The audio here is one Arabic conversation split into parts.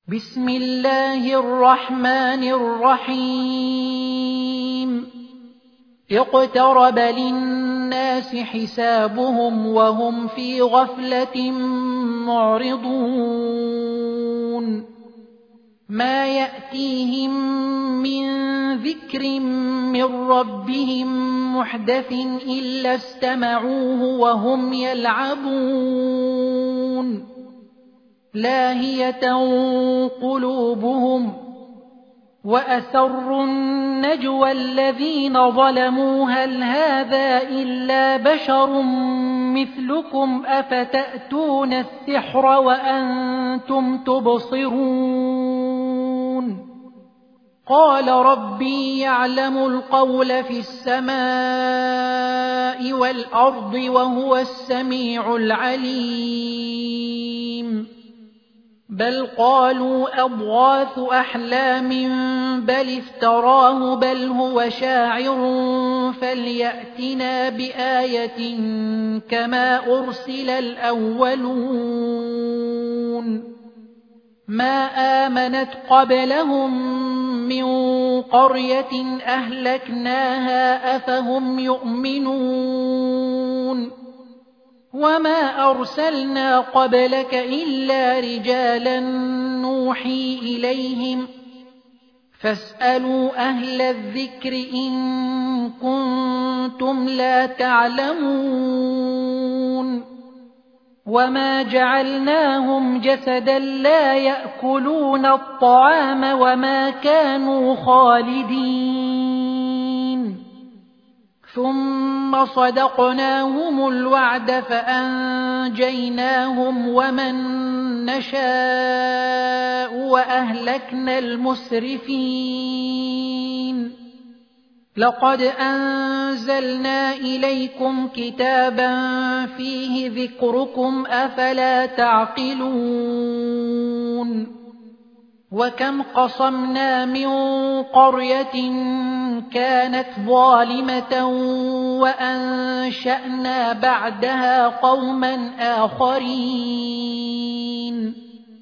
بسم الله الرحمن الرحيم اقترب للناس حسابهم وهم في غفلة معرضون ما يأتيهم من ذكر من ربهم محدث إلا استمعوه وهم يلعبون لاهية قلوبهم وأسروا النجوى الذين ظلموا هل هذا إلا بشر مثلكم أفتأتون السحر وأنتم تبصرون قال ربي يعلم القول في السماء والأرض وهو السميع العليم بل قالوا أضغاث أحلام بل افتراه بل هو شاعر فليأتنا بآية كما أرسل الأولون ما آمنت قبلهم من قرية أهلكناها أفهم يؤمنون وما أرسلنا قبلك إلا رجالا نوحي إليهم فاسألوا أهل الذكر إن كنتم لا تعلمون وما جعلناهم جسدا لا يأكلون الطعام وما كانوا خالدين ثم صدقناهم الوعد فأنجيناهم ومن نشاء وأهلكنا المسرفين لقد أنزلنا إليكم كتابا فيه ذكركم أفلا تعقلون وكم قصمنا من قرية كانت ظالمة وأنشأنا بعدها قوما آخرين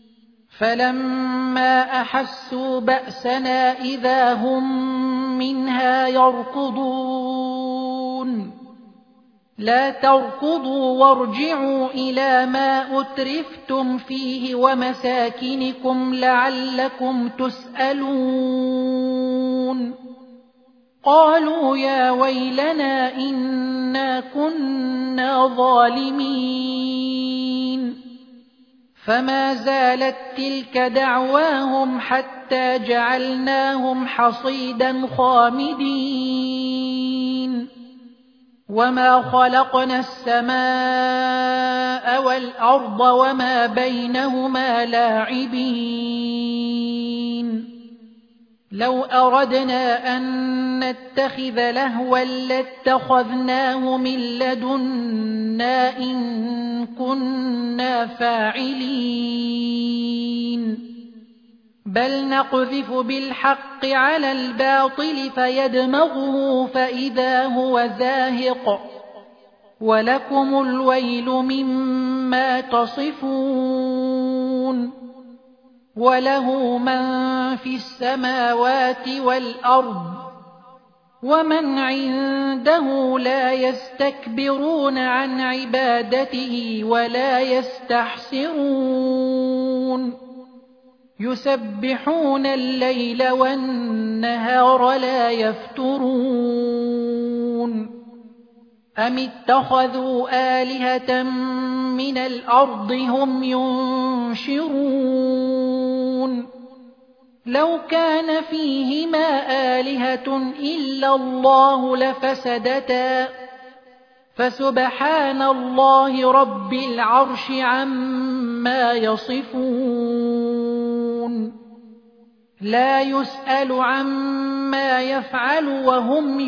فلما أحسوا بأسنا إذا هم منها يركضون لا تركضوا وارجعوا إلى ما أترفتم فيه ومساكنكم لعلكم تسألون قالوا يا ويلنا إنا كنا ظالمين فما زالت تلك دعواهم حتى جعلناهم حصيدا خامدين وما خلقنا السماء والأرض وما بينهما لاعبين لو أردنا أن نتخذ لهوا لاتخذناه من لدنا إن كنا فاعلين بل نقذف بالحق على الباطل فيدمغه فإذا هو زاهق ولكم الويل مما تصفون وله من في السماوات والأرض ومن عنده لا يستكبرون عن عبادته ولا يستحسرون يسبحون الليل والنهار لا يفترون أم اتخذوا آلهة من الأرض هم ينشرون لو كان فيهما آلهة إلا الله لفسدتا فسبحان الله رب العرش عما يصفون لا يسأل عما يفعل وهم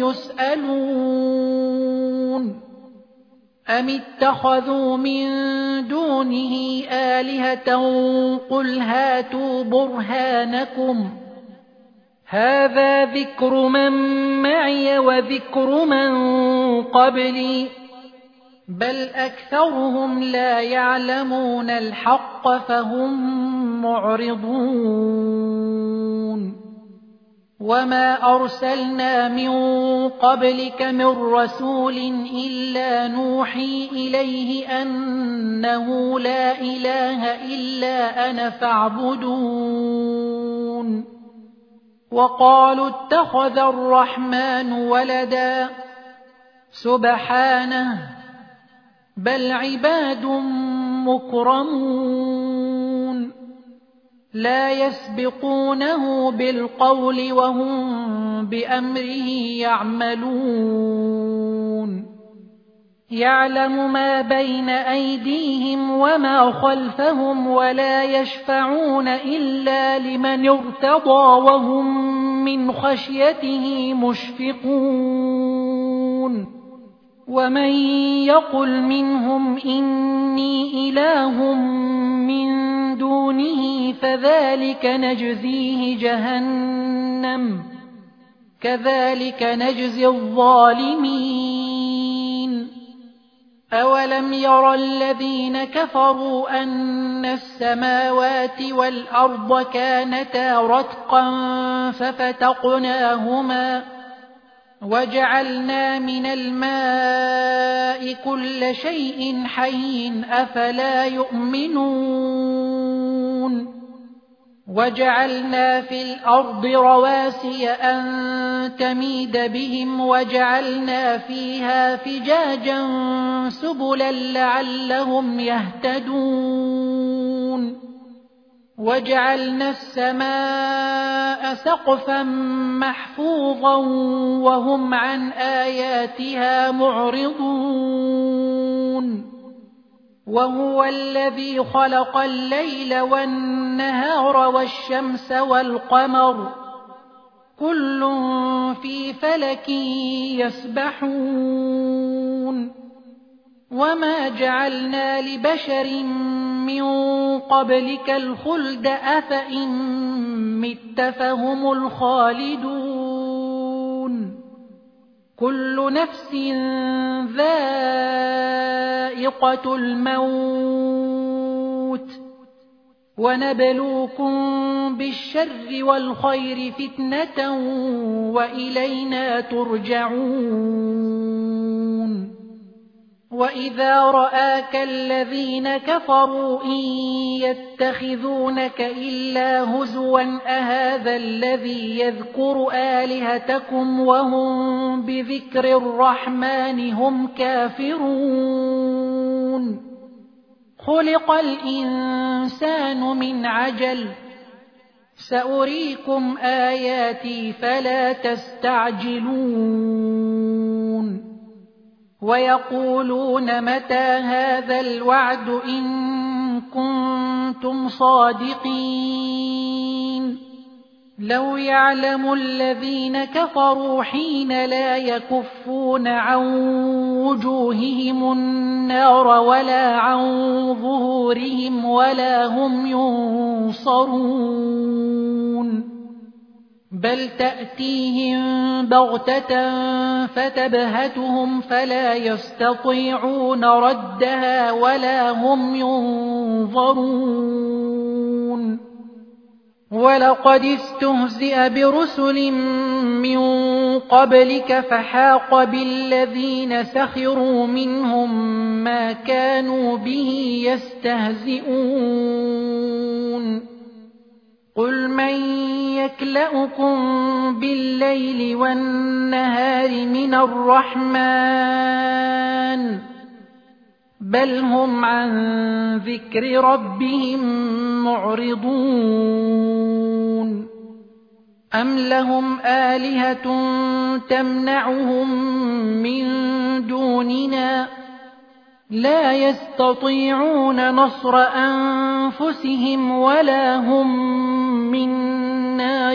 يسألون أم اتخذوا من دونه آلهة قل هاتوا برهانكم هذا ذكر من معي وذكر من قبلي بل أكثرهم لا يعلمون الحق فهم معرضون وما أرسلنا من قبلك من رسول إلا نوحي إليه أنه لا إله إلا أنا فاعبدون وقالوا اتخذ الرحمن ولدا سبحانه بل عباد مكرمون لا يسبقونه بالقول وهم بأمره يعملون يعلم ما بين أيديهم وما خلفهم ولا يشفعون إلا لمن ارتضى وهم من خشيته مشفقون ومن يقل منهم إني إله من دونه فذلك نجزيه جهنم كذلك نجزي الظالمين أولم ير الذين كفروا أن السماوات والأرض كانتا رتقا ففتقناهما وجعلنا من الماء كل شيء حي أفلا يؤمنون وجعلنا في الأرض رواسي أن تميد بهم وجعلنا فيها فجاجا سبلا لعلهم يهتدون وجعلنا السماء سقفا محفوظا وهم عن آياتها معرضون وهو الذي خلق الليل والنهار والشمس والقمر كل في فلك يسبحون وما جعلنا لبشر من قبلك الخلد أفإن مت فهم الخالدون كل نفس ذائقة الموت ونبلوكم بالشر والخير فتنة وإلينا ترجعون وإذا رآك الذين كفروا إن يتخذونك إلا هزوا أهذا الذي يذكر آلهتكم وهم بذكر الرحمن هم كافرون خلق الإنسان من عجل سأريكم آياتي فلا تستعجلون ويقولون متى هذا الوعد إن كنتم صادقين لو يعلم الذين كفروا حين لا يكفون عن وجوههم النار ولا عن ظهورهم ولا هم ينصرون بل تأتيهم بغتة فتبهتهم فلا يستطيعون ردها ولا هم ينظرون ولقد استهزئ برسل من قبلك فحاق بالذين سخروا منهم ما كانوا به يستهزئون قل من يكلؤكم بالليل والنهار من الرحمن بل هم عن ذكر ربهم معرضون أم لهم آلهة تمنعهم من دوننا لا يستطيعون نصر أنفسهم ولا هم منا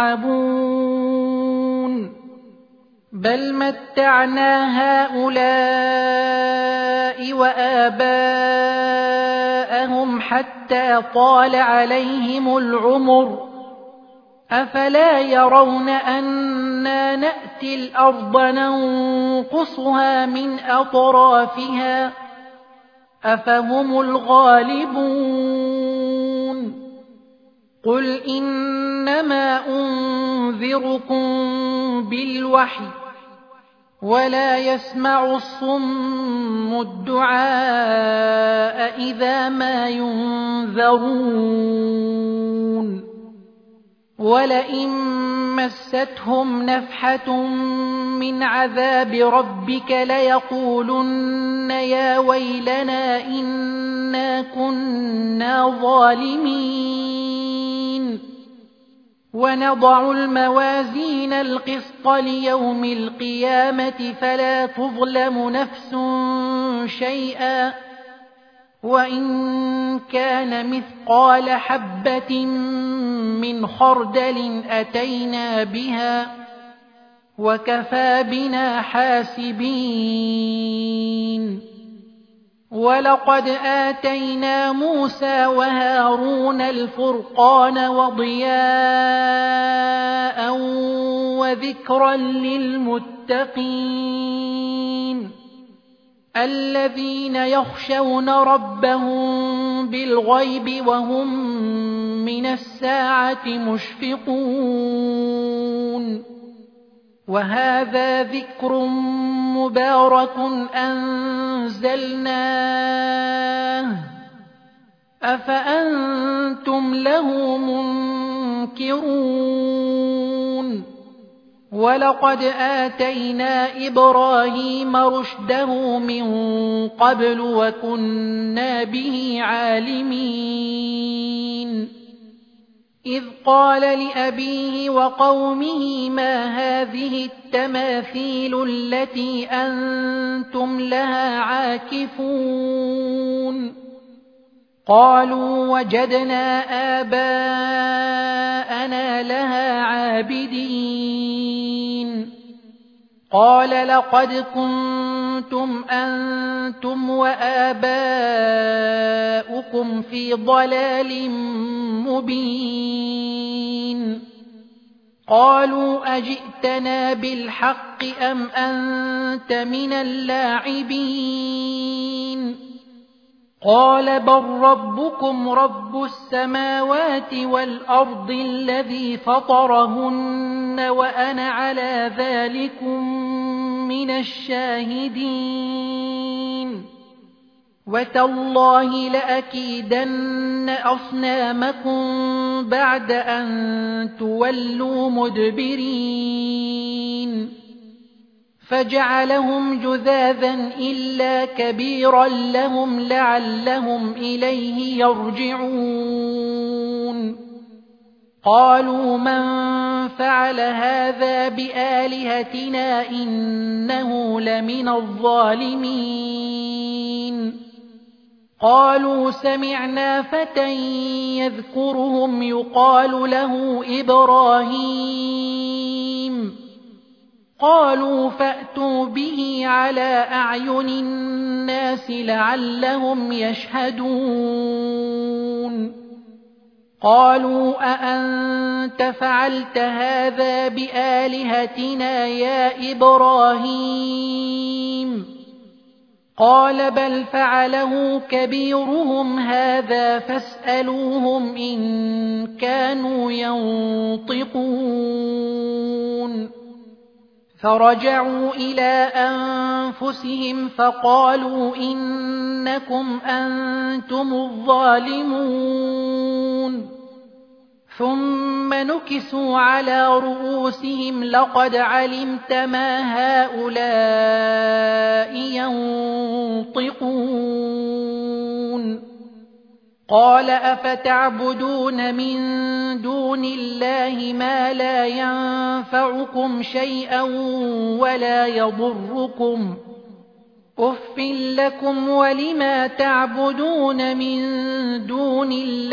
يصحبون بل متعنا هؤلاء وآباءهم حتى طال عليهم العمر أفلا يرون أنا نأتي الأرض ننقصها من أطرافها أفهم الغالبون قل إنما أنذركم بالوحي ولا يسمع الصم الدعاء إذا ما ينذرون ولئن مستهم نفحة من عذاب ربك ليقولن يا ويلنا إنا كنا ظالمين ونضع الموازين القسط ليوم القيامة فلا تظلم نفس شيئا وإن كان مثقال حبة من خردل أتينا بها وكفى بنا حاسبين ولقد آتينا موسى وهارون الفرقان وضياء وذكرا للمتقين الذين يخشون ربهم بالغيب وهم من الساعة مشفقون وهذا ذكر مبارك أنزلناه أفأنتم له منكرون ولقد آتينا إبراهيم رشده من قبل وكنا به عالمين إذ قال لأبيه وقومه ما هذه التماثيل التي أنتم لها عاكفون قالوا وجدنا آباءنا لها عابدين قال لقد كنتم أنتم وآباؤكم في ضلال مبين قالوا أجئتنا بالحق أم أنت من اللاعبين قال بل ربكم رب السماوات والأرض الذي فطرهن وأنا على ذلكم من الشاهدين وتالله لأكيدن أصنامكم بعد أن تولوا مدبرين فجعلهم جذاذا إلا كبيرا لهم لعلهم إليه يرجعون قالوا من فعل هذا بآلهتنا إنه لمن الظالمين قالوا سمعنا فتى يذكرهم يقال له إبراهيم قالوا فأتوا به على أعين الناس لعلهم يشهدون قالوا أأنت فعلت هذا بآلهتنا يا إبراهيم قال بل فعله كبيرهم هذا فاسألوهم إن كانوا ينطقون فرجعوا إلى أنفسهم فقالوا إنكم أنتم الظالمون ثم نكسوا على رؤوسهم لقد علمت ما هؤلاء ينطقون قال أفتعبدون من دون الله ما لا ينفعكم شيئا ولا يضركم أف لكم ولما تعبدون من دون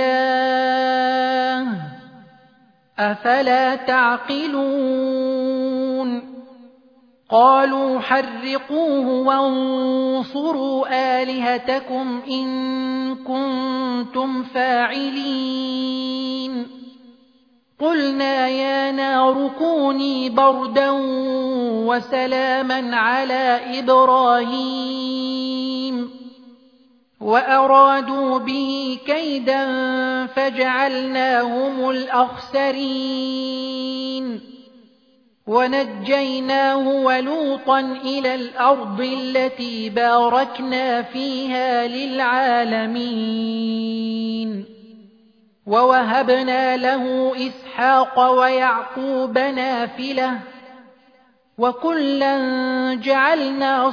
الله أفلا تعقلون قالوا حرقوه وانصروا آلهتكم إن كنتم فاعلين قلنا يا نار كوني بردا وسلاما على إبراهيم وأرادوا به كيدا فجعلناهم الأخسرين ونجيناه ولوطا إلى الأرض التي باركنا فيها للعالمين ووهبنا له إسحاق ويعقوب نافلة وكلا جعلنا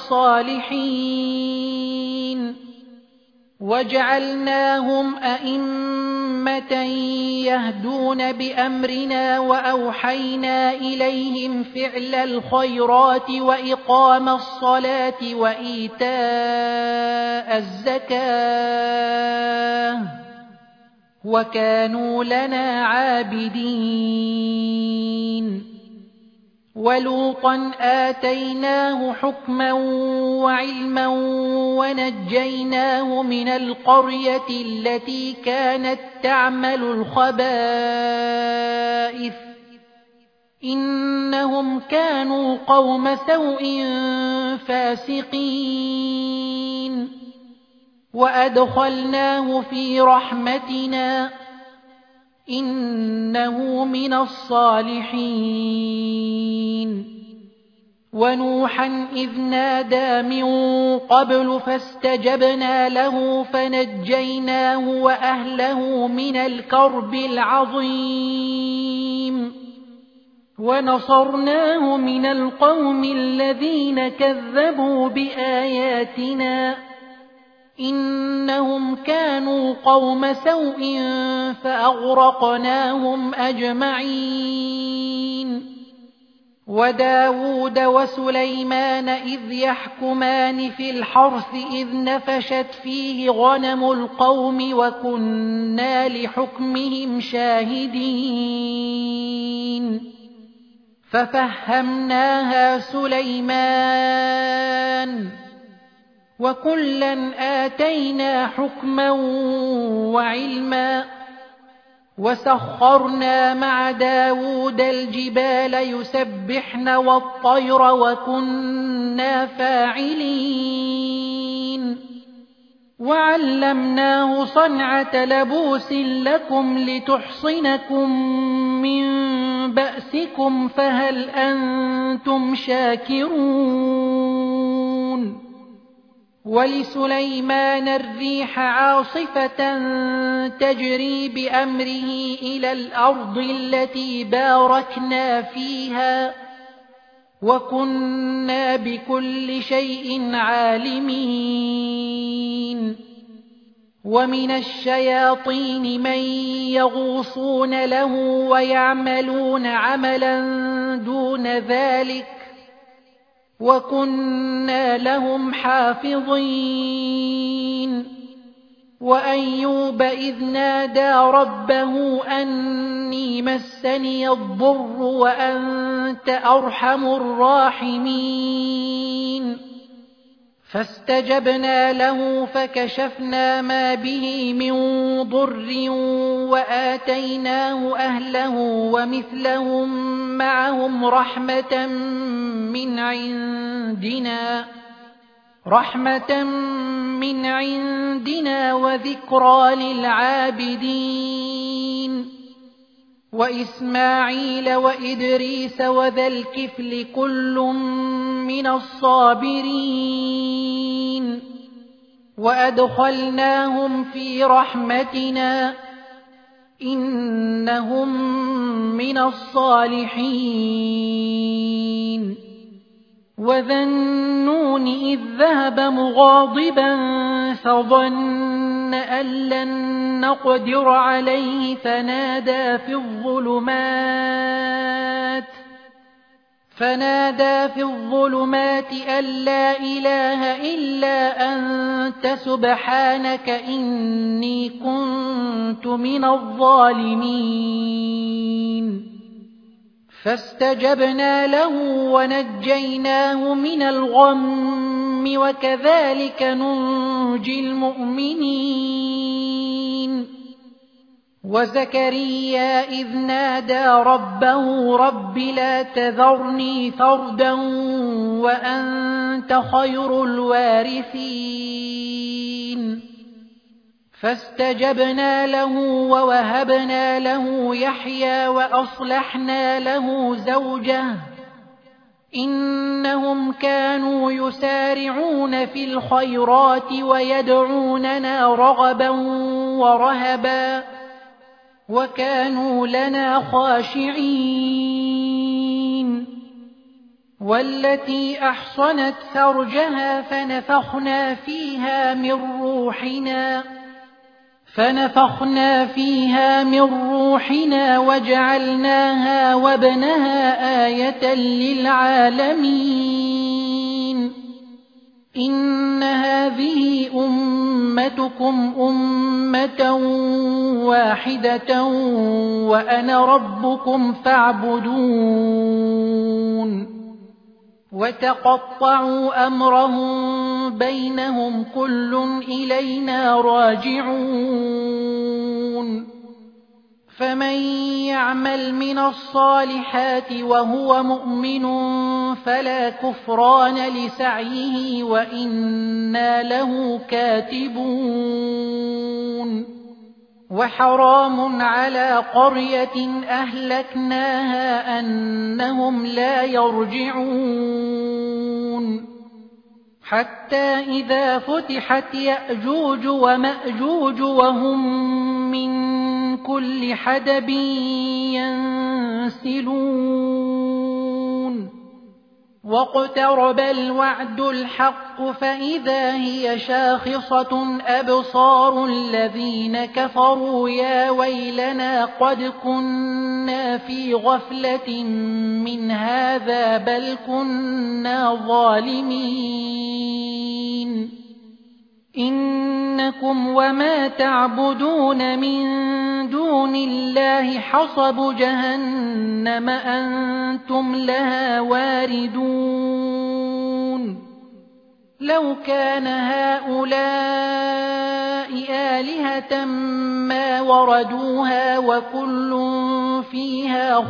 صالحين وجعلناهم أئمة يهدون بأمرنا وأوحينا إليهم فعل الخيرات وإقام الصلاة وإيتاء الزكاة وكانوا لنا عابدين ولوطا آتيناه حكما وعلما ونجيناه من القرية التي كانت تعمل الخبائث إنهم كانوا قوم سوء فاسقين وأدخلناه في رحمتنا إنه من الصالحين ونوحا إذ نادى من قبل فاستجبنا له فنجيناه وأهله من الكرب العظيم ونصرناه من القوم الذين كذبوا بآياتنا إنهم كانوا قوم سوء فأغرقناهم أجمعين وداود وسليمان إذ يحكمان في الحرث إذ نفشت فيه غنم القوم وكنا لحكمهم شاهدين ففهمناها سليمان وكلا آتينا حكما وعلما وسخرنا مع داود الجبال يسبحن والطير وكنا فاعلين وعلمناه صنعة لبوس لكم لتحصنكم من بأسكم فهل أنتم شاكرون ولسليمان الريح عاصفة تجري بأمره إلى الأرض التي باركنا فيها وكنا بكل شيء عالمين ومن الشياطين من يغوصون له ويعملون عملا دون ذلك وكنا لهم حافظين وأيوب إذ نادى ربه أني مسني الضر وأنت أرحم الراحمين فاستجبنا له فكشفنا ما به من ضر وآتيناه أهله ومثلهم معهم رحمة من عندنا وذكرى للعابدين وإسماعيل وإدريس وذا الكفل كل من الصابرين وأدخلناهم في رحمتنا إنهم من الصالحين وذا النون إذ ذهب مغاضبا فظن أن لن نقدر عليه فنادى في الظلمات أن لا إله إلا أنت سبحانك إني كنت من الظالمين فاستجبنا له ونجيناه من الغم وكذلك ننجي المؤمنين وزكريا إذ نادى ربه رب لا تذرني فردا وأنت خير الوارثين فاستجبنا له ووهبنا له يحيى وأصلحنا له زوجه إنهم كانوا يسارعون في الخيرات ويدعوننا رغبا ورهبا وكانوا لنا خاشعين والتي أحصنت فرجها فنفخنا فيها من روحنا وجعلناها وابنها آية للعالمين إن هذه أمتكم أمة واحدة وأنا ربكم فاعبدون وتقطعوا أمرهم بينهم كل إلينا راجعون فمن يعمل من الصالحات وهو مؤمن فلا كفران لسعيه وإنا له كاتبون وحرام على قرية أهلكناها أنهم لا يرجعون حتى إذا فتحت يأجوج ومأجوج وهم من كل حدب ينسلون واقترب الوعد الحق فإذا هي شاخصة أبصار الذين كفروا يا ويلنا قد كنا في غفلة من هذا بل كنا ظالمين إنكم وما تعبدون من دون الله حصب جهنم أنتم لها واردون لو كان هؤلاء آلهة ما وردوها وكل فيها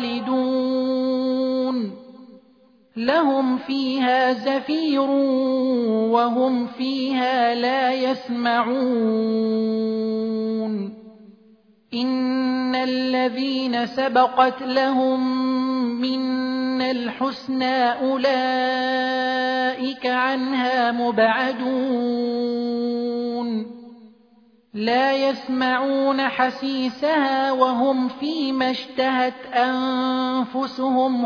خالدون لهم فيها زفير وهم فيها لا يسمعون إن الذين سبقت لهم منا الحسنى أولئك عنها مبعدون لا يسمعون حسيسها وهم فيما اشتهت أنفسهم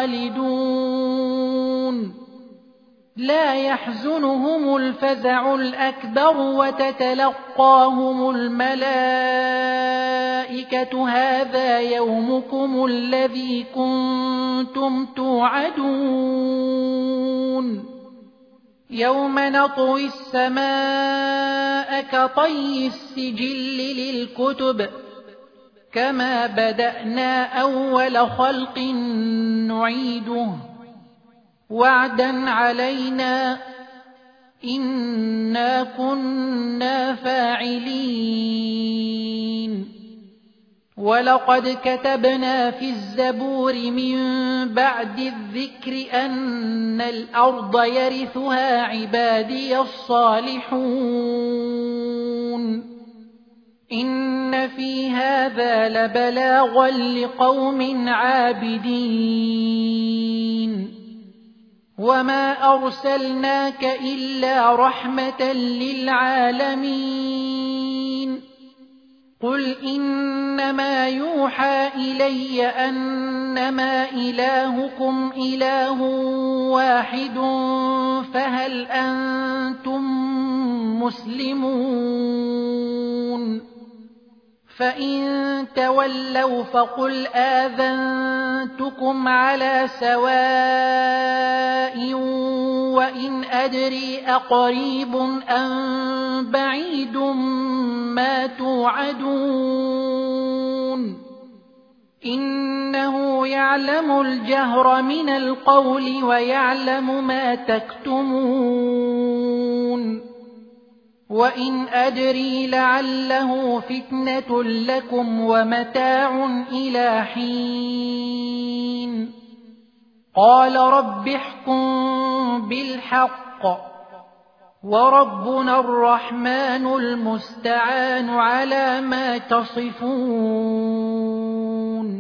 خالدون لا يحزنهم الفزع الأكبر وتتلقاهم الملائكة هذا يومكم الذي كنتم توعدون يوم نطوي السماء كطي السجل للكتب كما بدأنا أول خلق نعيده وعدا علينا إنا كنا فاعلين ولقد كتبنا في الزبور من بعد الذكر أن الأرض يرثها عبادي الصالحون إن في هذا لبلاغا لقوم عابدين وما أرسلناك إلا رحمة للعالمين قل إنما يوحى إلي أنما إلهكم إله واحد فهل أنتم مسلمون فإن تولوا فقل آذنتكم على سواء وإن أدري أقريب أم بعيد ما توعدون إنه يعلم الجهر من القول ويعلم ما تكتمون وإن أدري لعله فتنة لكم ومتاع إلى حين قال رب احكم بالحق وربنا الرحمن المستعان على ما تصفون